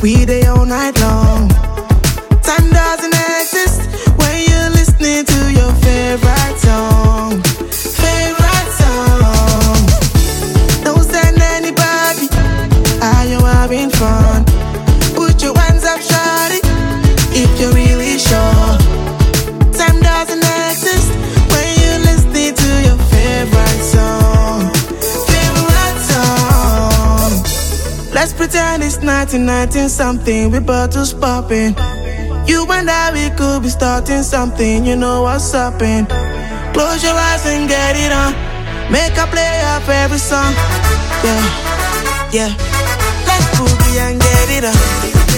We day all night long. Time doesn't exist when you're listening to your favorite song. Favorite song. Don't send anybody. Are you having fun? Put your hands up, shawty, if you're really sure. Time doesn't exist when you're listening to your favorite song. Favorite song. Let's pretend it's 1990 something, with bottles popping. You and I, we could be starting something, you know what's uppin'. Close your eyes and get it on. Make a play of every song. Yeah, yeah. Let's boogie and get it on.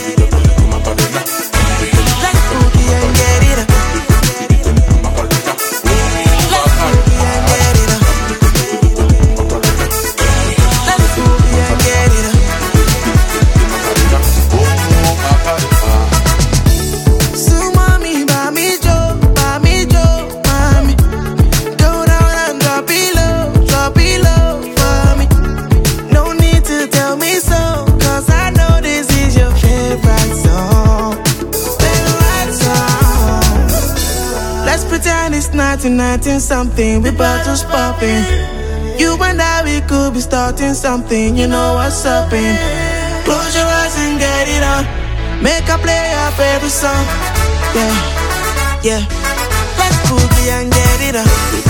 Let's boogie and get it on. Let's boogie and get it on. Let's boogie and get it on. It's 1990 something, with bottles popping. You and I, we could be starting something, you know what's uppin'. Close your eyes and get it on. Make a play of every song. Yeah, yeah. Let's boogie and get it on.